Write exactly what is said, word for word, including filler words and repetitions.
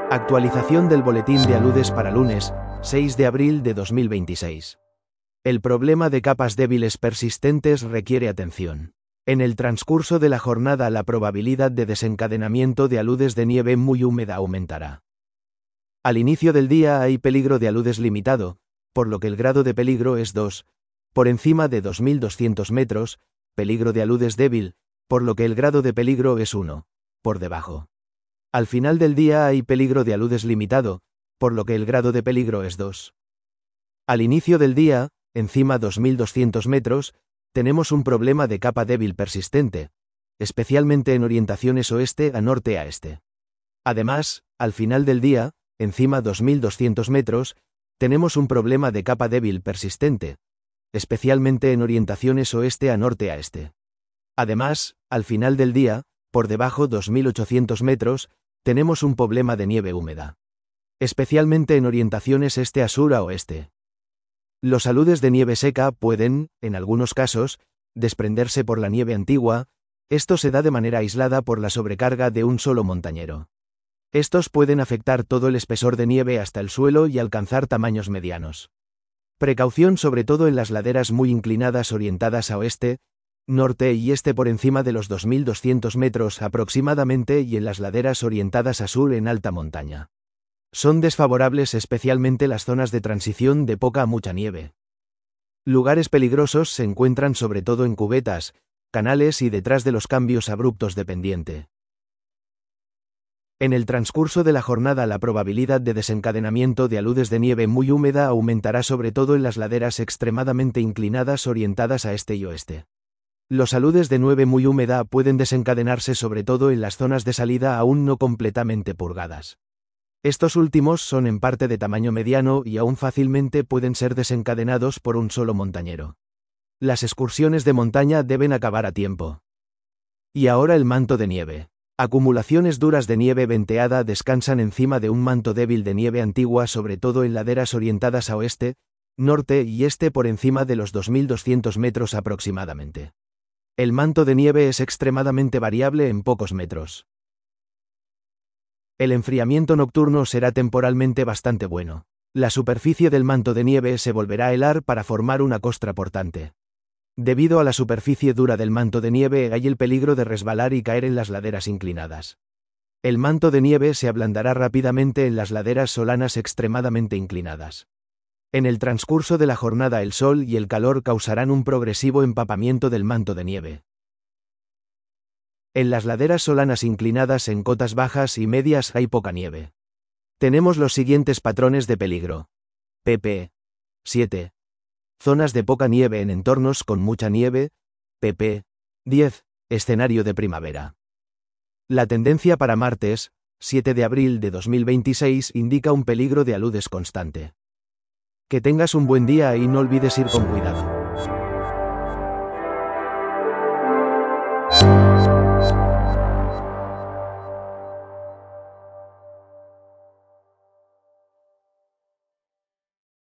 Actualización del boletín de aludes para lunes, seis de abril de dos mil veintiséis. El problema de capas débiles persistentes requiere atención. En el transcurso de la jornada la probabilidad de desencadenamiento de aludes de nieve muy húmeda aumentará. Al inicio del día hay peligro de aludes limitado, por lo que el grado de peligro es dos, por encima de dos mil doscientos metros, peligro de aludes débil, por lo que el grado de peligro es uno, por debajo. Al final del día hay peligro de aludes limitado, por lo que el grado de peligro es dos. Al inicio del día, encima dos mil doscientos metros, tenemos un problema de capa débil persistente, especialmente en orientaciones oeste a norte a este. Además, al final del día, encima dos mil doscientos metros, tenemos un problema de capa débil persistente, especialmente en orientaciones oeste a norte a este. Además, al final del día, por debajo dos mil ochocientos metros, tenemos un problema de nieve húmeda, especialmente en orientaciones este a sur a oeste. Los aludes de nieve seca pueden, en algunos casos, desprenderse por la nieve antigua. Esto se da de manera aislada por la sobrecarga de un solo montañero. Estos pueden afectar todo el espesor de nieve hasta el suelo y alcanzar tamaños medianos. Precaución sobre todo en las laderas muy inclinadas orientadas a oeste, norte y este por encima de los dos mil doscientos metros aproximadamente y en las laderas orientadas a sur en alta montaña. Son desfavorables especialmente las zonas de transición de poca a mucha nieve. Lugares peligrosos se encuentran sobre todo en cubetas, canales y detrás de los cambios abruptos de pendiente. En el transcurso de la jornada la probabilidad de desencadenamiento de aludes de nieve muy húmeda aumentará sobre todo en las laderas extremadamente inclinadas orientadas a este y oeste. Los aludes de nieve muy húmeda pueden desencadenarse sobre todo en las zonas de salida aún no completamente purgadas. Estos últimos son en parte de tamaño mediano y aún fácilmente pueden ser desencadenados por un solo montañero. Las excursiones de montaña deben acabar a tiempo. Y ahora el manto de nieve. Acumulaciones duras de nieve venteada descansan encima de un manto débil de nieve antigua sobre todo en laderas orientadas a oeste, norte y este por encima de los dos mil doscientos metros aproximadamente. El manto de nieve es extremadamente variable en pocos metros. El enfriamiento nocturno será temporalmente bastante bueno. La superficie del manto de nieve se volverá a helar para formar una costra portante. Debido a la superficie dura del manto de nieve hay el peligro de resbalar y caer en las laderas inclinadas. El manto de nieve se ablandará rápidamente en las laderas solanas extremadamente inclinadas. En el transcurso de la jornada el sol y el calor causarán un progresivo empapamiento del manto de nieve. En las laderas solanas inclinadas en cotas bajas y medias hay poca nieve. Tenemos los siguientes patrones de peligro. pp. siete. Zonas de poca nieve en entornos con mucha nieve. pp. diez. Escenario de primavera. La tendencia para martes, siete de abril de dos mil veintiséis, indica un peligro de aludes constante. Que tengas un buen día y no olvides ir con cuidado.